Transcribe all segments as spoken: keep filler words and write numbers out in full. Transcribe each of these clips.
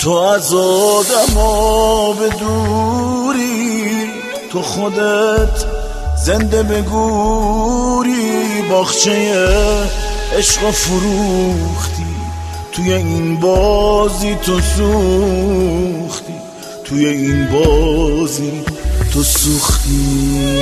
تو از آدما به دوری، تو خودت زنده به گوری، باغچه عشق فروختی، توی این بازی تو سوختی، توی این بازی تو سوختی.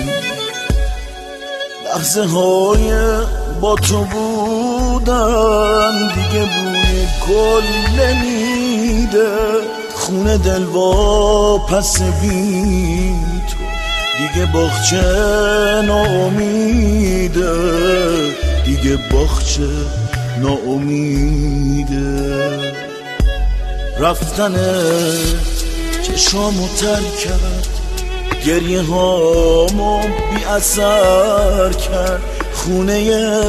لحظه های با تو بودن دیگه بوی گل نمیده، خونه دل با پس بی تو دیگه باغچه ناامیده، دیگه باغچه ناامیده. رفتنت چشامو تر کرد، گریه هامو بی اثر کرد، خونه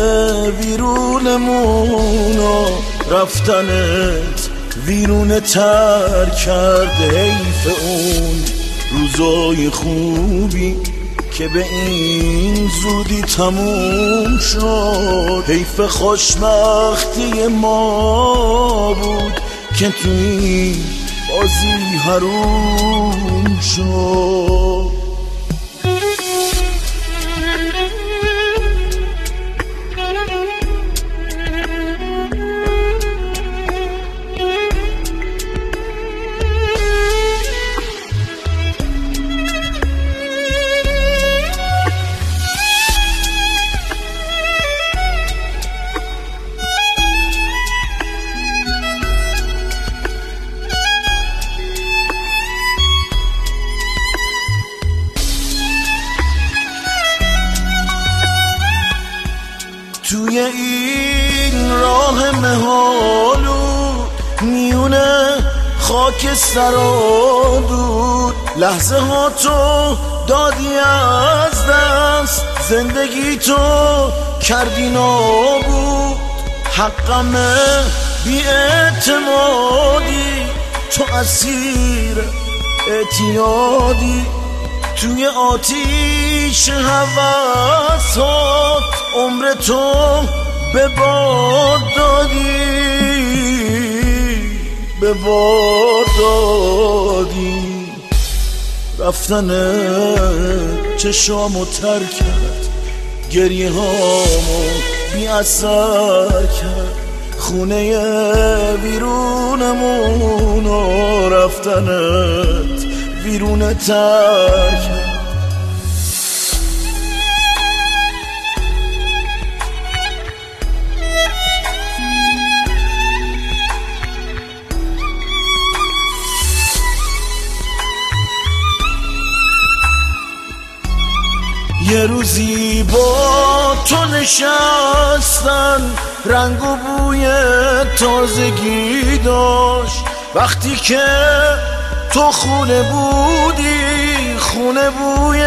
ویرونمونو رفتنت ویرونه تر کرد. حیف اون روزای خوبی که به این زودی تموم شد، حیف خوشبختی ما بود که توی بازی حروم شد. توی این راه مهالو میونه خاک سرادود، لحظه ها تو دادی از دست، زندگی تو کردی نابود. حقمه بی اعتمادی، تو اسیر اعتیادی، توی آتیش هوسات عمر تو به باد دادی، به باد دادی. رفتنت چشامو تر کرد، گریه هامو بی اثر کرد، خونه ویرونمونو رفتنت ویرونه تر کرد. یه روزی با تو نشستن، رنگ و بوی تازگی داشت، وقتی که تو خونه بودی، خونه بوی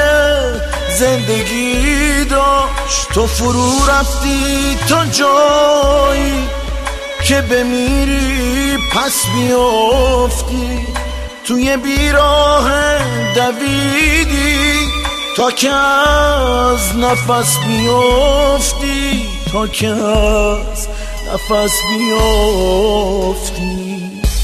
زندگی داشت. تو فرو رفتی تا جایی که بمیری پس بیافتی، توی بیراه دویدی تا که از نفس بیافتی، تا که از نفس بیافتی.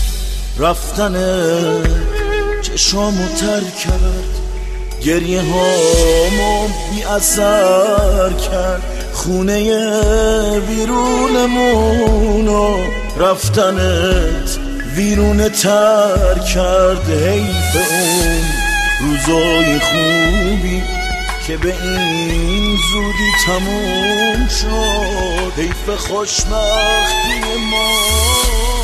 رفتنت چشامو تر کرد، گریه هامو بی اثر کرد، خونه ویرونمونو رفتنت ویرونه تر کرد. حیف اون روزای خوبی که به این زودی تموم شد، حیف خوشبختی ما.